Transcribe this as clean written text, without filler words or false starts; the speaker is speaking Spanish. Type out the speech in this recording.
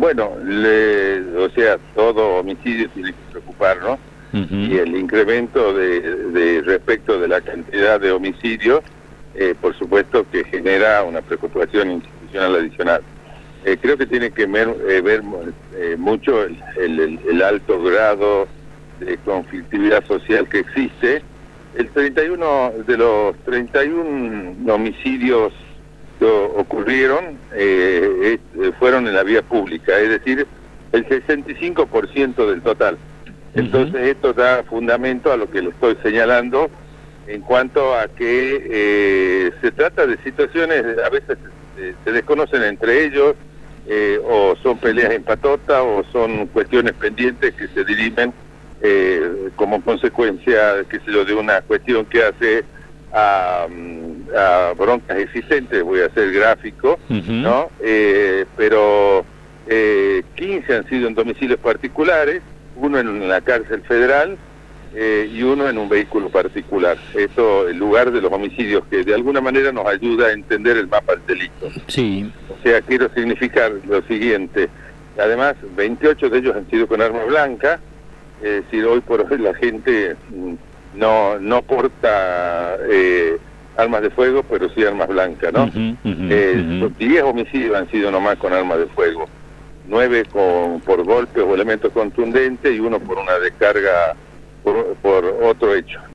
Bueno, o sea, todo homicidio tiene que preocuparnos, y el incremento de respecto de la cantidad de homicidios, por supuesto que genera una preocupación institucional adicional. Creo que tiene que ver mucho el alto grado de conflictividad social que existe. El 31 de los 31 homicidios que ocurrieron fueron en la vía pública, es decir, el 65% del total. Entonces esto da fundamento a lo que le estoy señalando en cuanto a que se trata de situaciones, a veces se desconocen entre ellos, o son peleas en patota, o son cuestiones pendientes que se dirimen como consecuencia, qué sé yo, de una cuestión que hace a broncas existentes. Voy a ser gráfico, ¿no? Pero 15 han sido en domicilios particulares, uno en la cárcel federal y uno en un vehículo particular. Esto, el lugar de los homicidios, que de alguna manera nos ayuda a entender el mapa del delito. Sí. O sea, quiero significar lo siguiente. Además, 28 de ellos han sido con arma blanca. Es decir, hoy por hoy la gente no porta armas de fuego, pero sí armas blancas, ¿no? 10 homicidios han sido nomás con armas de fuego, 9 por golpes o elementos contundentes, y uno por una descarga por otro hecho.